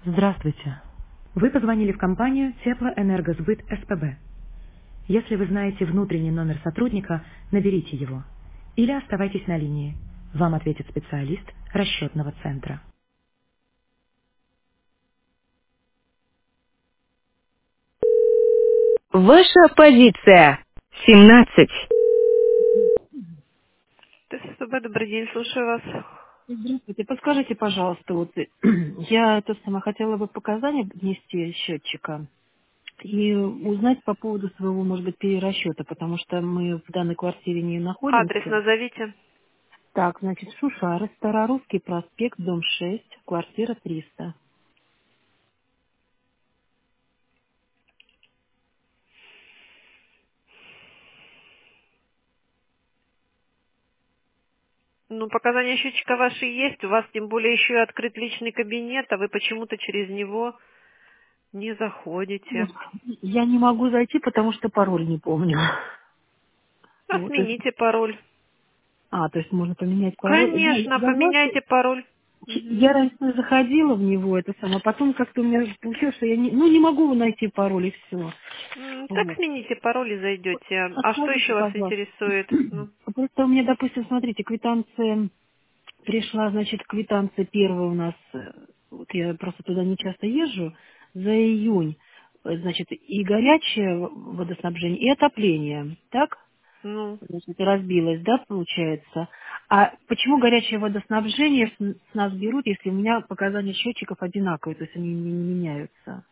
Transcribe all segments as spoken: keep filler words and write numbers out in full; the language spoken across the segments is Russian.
Здравствуйте. Вы позвонили в компанию Теплоэнергосбыт СПБ. Если вы знаете внутренний номер сотрудника, наберите его. Или оставайтесь на линии. Вам ответит специалист расчетного центра. Ваша позиция. семнадцать. ТССБ, добрый день, слушаю вас. Здравствуйте. Подскажите, пожалуйста, вот я то сама хотела бы показания внести счетчика и узнать по поводу своего, может быть, перерасчета, потому что мы в данной квартире не Адрес находимся. назовите. Так, значит, Шушары, Старорусский проспект, дом шесть, квартира триста. Ну, показания счетчика ваши есть, у вас тем более еще и открыт личный кабинет, а вы почему-то через него не Вот. заходите. Я не могу зайти, потому что пароль не помню. А Вот. то есть- смените пароль. А, то есть можно поменять пароль. Я, Конечно, я, поменяйте знаете, пароль. я Мгм. раньше заходила в него, это самое, а потом как-то у меня получилось, что я не, ну, не могу найти пароль, и все. М, Так Вот. смените пароль и зайдете. А что еще Подскажите, вас пожалуйста. интересует? Ну, Просто у меня, допустим, смотрите, квитанция пришла, значит, квитанция первая у нас, э, вот я просто туда не часто езжу, за июнь, э, значит, и горячее водоснабжение, и отопление, так? ну, Значит, разбилось, да, получается. А почему горячее водоснабжение с с нас берут, если у меня показания счетчиков одинаковые, то есть они не, не меняются?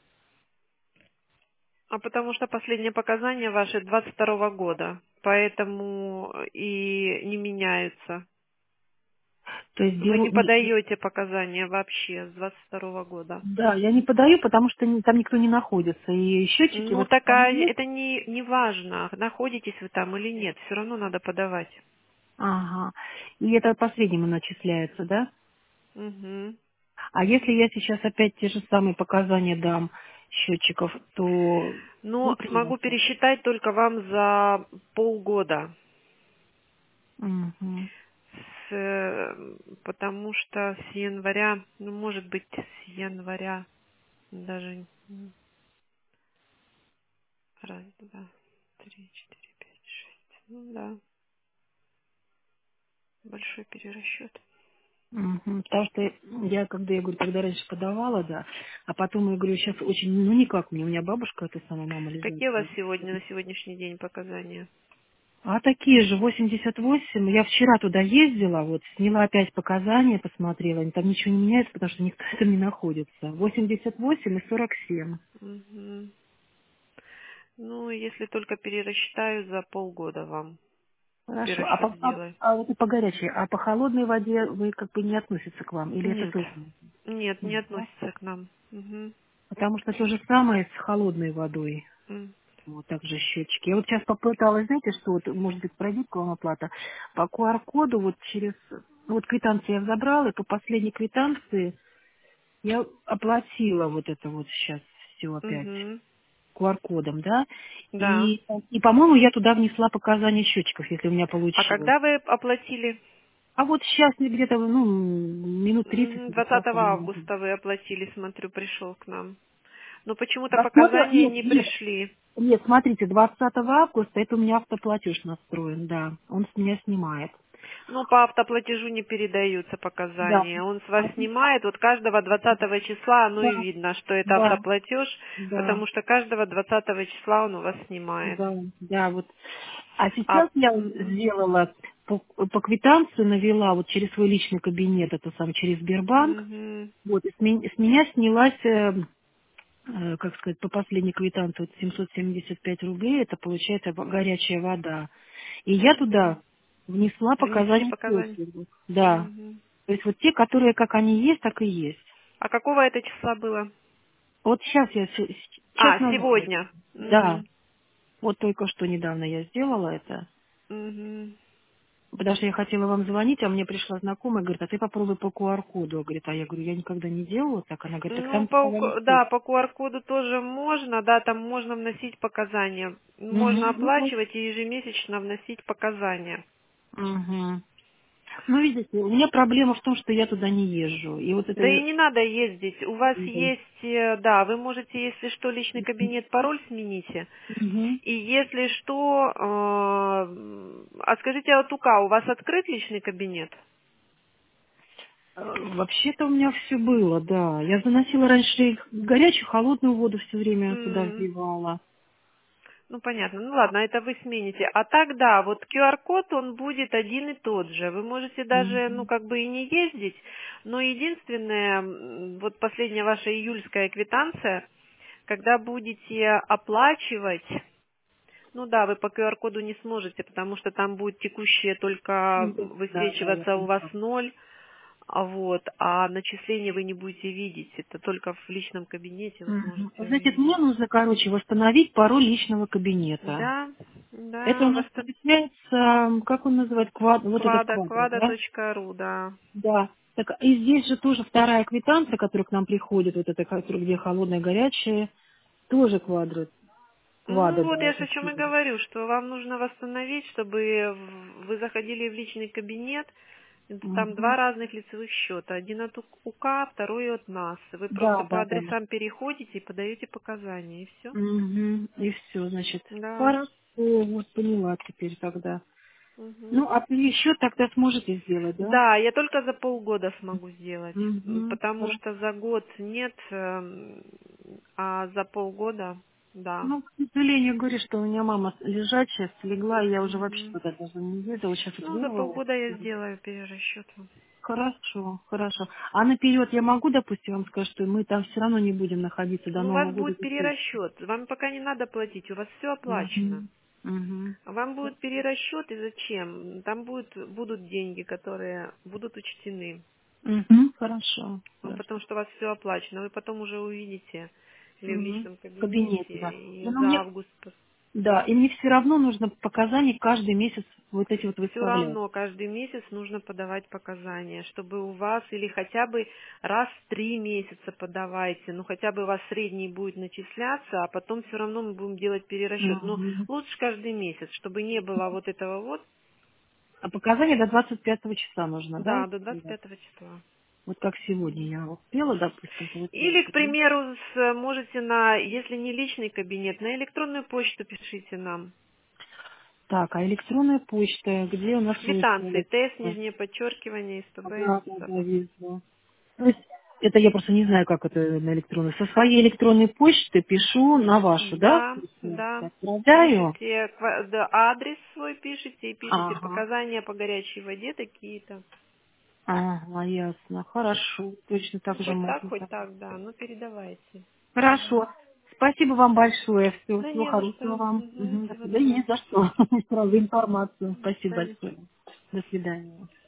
а потому что последние показания ваши двадцать второго года, поэтому и не меняются. То есть Вы беру, не не- подаете показания вообще с двадцать второго года. да, я не подаю, потому что не- там никто не находится, и счетчики Ну, вот так там а есть. это не, не важно, находитесь вы там или нет, все равно надо подавать. Ага. И это последнему начисляется, да? Мгм. А если я сейчас опять те же самые показания дам счетчиков, то Ну, будет ли у вас смогу так? пересчитать только вам за полгода, Мгм. с, э, потому что с января, ну, может быть, с января даже м, раз, два, три, четыре, пять, шесть. Ну да, большой перерасчет. Мгм. Потому что я, когда я говорю, когда раньше подавала, да, а потом я говорю, сейчас очень, ну никак мне, у меня бабушка, эта самая мама лежит. Какие у вас сегодня, на сегодняшний день показания? А такие же, восемьдесят восемь, я вчера туда ездила, вот, сняла опять показания, посмотрела, там ничего не меняется, потому что никто там не находится. восемьдесят восемь и сорок семь. Мгм. Ну, если только перерасчитаю за полгода вам. Хорошо. А, Перерасчет по, а, сделаю. а вот и по горячей, а по холодной воде вы как бы не относится к вам, или это Нет. тоже? Нет, не Нет, да? относится к нам. Мгм. Потому что то же самое с холодной водой. М. Вот также счетчики. Я вот сейчас попыталась, знаете, что вот, может быть, пройдет к вам оплата. По Q R-коду вот через... Вот квитанции я забрала, и по последней квитанции я оплатила вот это вот сейчас все опять Мгм. Q R-кодом, да? Да. И, и по-моему, я туда внесла показания счетчиков, если у меня А получилось. когда вы оплатили? А вот сейчас где-то, ну, минут тридцать М, назад. двадцатого наверное. августа вы оплатили, смотрю, пришел к нам. Но почему-то двадцатого показания Нет, не нет, пришли. нет, смотрите, двадцатого августа это у меня автоплатеж настроен, да. Он с меня снимает. Ну, по автоплатежу не передаются Да. показания. Он с вас А- снимает. Вот каждого двадцатого числа оно и Да, видно, что это да, автоплатеж, да, потому что каждого двадцатого числа он у вас снимает. да, да, вот. А А, сейчас я мгм, сделала по, по квитанцию навела вот через свой личный кабинет, это сам через Сбербанк. мгм, Вот, и с, мен- с меня снялась, э, э, как сказать, по последней квитанции вот семьсот семьдесят пять рублей, это получается во- горячая вода. И я мгм. туда внесла Внесли показания показания. счетчиков. Да. Мгм. То есть вот те, которые как они есть, так и есть. А какого это числа было? Вот сейчас я, с- час А, назад. сегодня. Да. Мгм, Вот только что недавно я сделала это. мгм. Потому что я хотела вам звонить, а мне пришла знакомая, говорит, а ты попробуй по Q R-коду. Говорит, а я говорю, я никогда не делала так. Она говорит, так Ну, там по, показания ук- есть. да, по Q R-коду тоже можно, да, там можно вносить показания. Можно Угу. оплачивать и ежемесячно вносить показания. Угу. Ну, видите, у меня проблема в том, что я туда не езжу. И вот Да и это... не надо ездить. У вас Мгм. есть, э, да, вы можете, если что, личный кабинет, пароль смените. И если что, э, а скажите, а вот УК, у вас открыт личный кабинет? Э, Вообще-то у меня все было, да. Я заносила раньше горячую, холодную воду все время туда М, вливала. Ну, понятно. Ну, ладно, это вы смените. А тогда вот Q R-код, он будет один и тот же. Вы можете даже, ну, Мгм. как бы и не ездить, но единственное, м, вот последняя ваша июльская квитанция, когда будете оплачивать, ну да, вы по Q R-коду не сможете, потому что там будет текущее только Да, да, да, я высвечиваться у вас поняла. ноль, а вот, а начисление вы не будете видеть. Это только в личном кабинете вы Мгм. сможете Значит, мне увидеть. нужно, короче, восстановить пароль личного кабинета. Да, Это у да, нас восстан- получается, м, как он называет, квад... вот этот квада, квадрат, квада да? точка ру, да. Да. Так, и здесь же тоже вторая квитанция, которая к нам приходит, вот эта, которая, где холодная, горячая, тоже квадрат. Ну Квада, вот да, я же это о чем и тоже. говорю, что вам нужно восстановить, чтобы в- вы заходили в личный кабинет. Это там два Мгм. разных лицевых счета. Один от УК, второй от нас. Вы просто Да, по да, да. адресам переходите и подаете показания, и все. Мгм. И все, значит. Да. Хорошо, вот поняла теперь тогда. Мгм. Ну, а еще тогда сможете сделать, да? Да, я только за полгода смогу сделать, м, Угу. потому что за год нет, эм, а за полгода, да. Ну, к сожалению, говорю, что у меня мама лежачая, слегла, и я уже вообще Мгм. туда даже не ездила, сейчас вот Ну, за вырвалась. полгода я сделаю перерасчет. Хорошо, хорошо. А наперед я могу, допустим, вам сказать, что мы там все равно не будем находиться до Ну, у Нового вас года? будет перерасчет. Вам пока не надо платить, у вас все оплачено. Угу. Угу. Вам будет перерасчет, и зачем? Там будет, будут деньги, которые будут учтены. Угу. Хорошо, Ну, хорошо. потому что у вас все оплачено. Вы потом уже увидите или в Угу. личном В кабинете, кабинете, да. и Ну, за мне, август. да, и мне все равно нужно показания каждый месяц вот эти вот Все выставлять. равно каждый месяц нужно подавать показания, чтобы у вас или хотя бы раз в три месяца подавайте, ну хотя бы у вас средний будет начисляться, а потом все равно мы будем делать перерасчет. Ну Угу. лучше каждый месяц, чтобы не было вот этого вот, А показания до двадцать пятого числа нужно, да? да, до двадцать пятого числа. Вот как сегодня я успела, допустим, Или, получается, к да? примеру, с- можете на, если не личный кабинет, на электронную почту пишите нам. Так, а электронная почта, где у нас Квитанции, электронная ТС, почта? нижнее подчеркивание, СПБ. Да, да, да, вижу. То есть это я просто не знаю, как это на электронной. Со своей электронной почты пишу на вашу, да? Да, То есть да. я отправляю. Пишите ква- да, адрес свой пишите и пишите Ага. показания по горячей воде такие-то. Ага, ясно. Хорошо. Точно Ну, так же хоть так, можно. хоть так, да. Ну, передавайте. Мгм. Хорошо. Спасибо вам большое. Всего, Да всего не за хорошего что. вам. Мгм, Мгм. До всего свидания. Не доброго. за что. Сразу информацию. До Спасибо свидания. большое. До свидания.